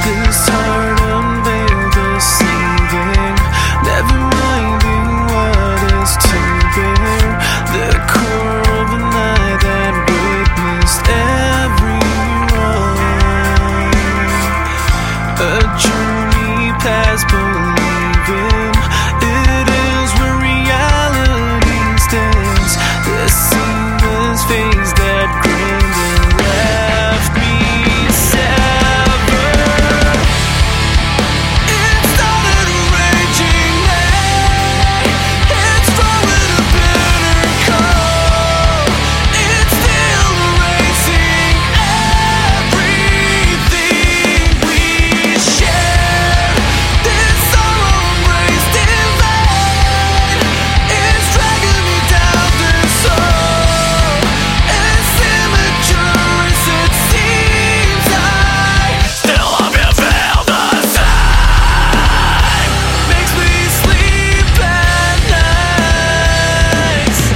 This heart unveiled deceiving, never minding what is to bear. The core of a night that witnessed every wrong. A journey past believing it is where reality stands. The seamless phase that grinned and left me severed. It started a raging night. It's flowing a bitter cold. It's still erasing everything we share. This sorrow embraced in vain is dragging me down this soul. It's immature as it seems. I still love you, feel the same. Makes me sleep at night.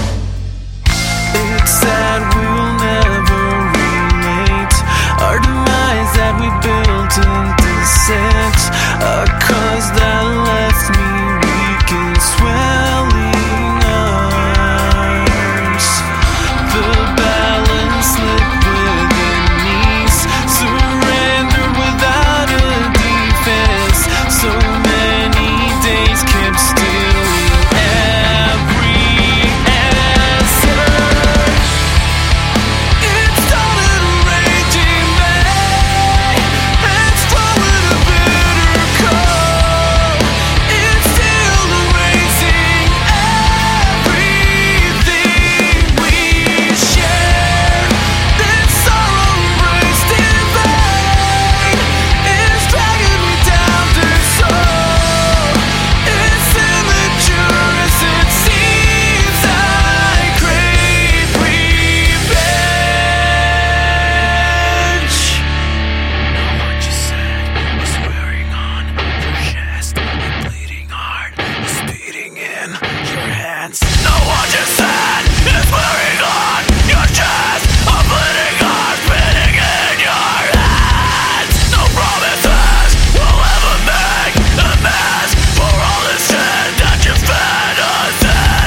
It's sad we'll never relate. Our demise that we built in descent. A cause that left me weak and swelling arms. The balance slipped within knees. Surrender without a defense. So many days kept stealing every answer. It started a raging May. It's flowing a bitter cold. It's still erasing everything we shared. This sorrow embraced in vain is dragging me down this soul. It's immature as it seems. I crave revenge. Know what you said was wearing on your chest. Your bleeding heart is beating in your hands. Know what you said is wearing on your chest. A bleeding heart beating in your hands. No promises will ever make amends for all the sin that you fed us in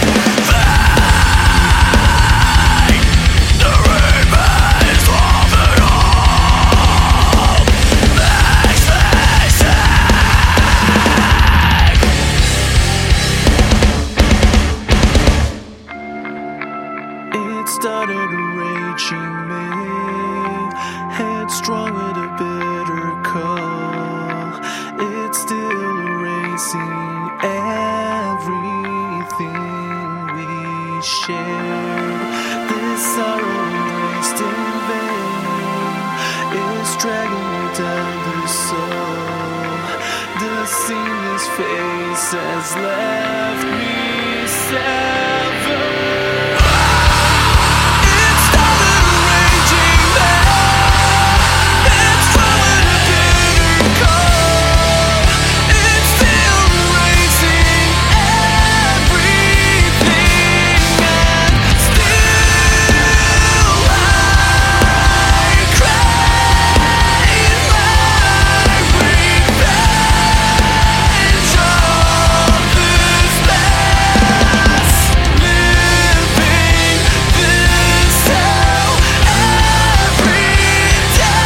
vain. The remains of it all makes me sick. It started a raging May, headstrong with a bitter call. It's still erasing everything we shared. This sorrow embraced in vain is dragging me down the soul. The seamless face has left me severed. It started a raging May. It's flowing a bitter cold. It's still erasing everything, and still I crave my revenge on this past, living this hell every day.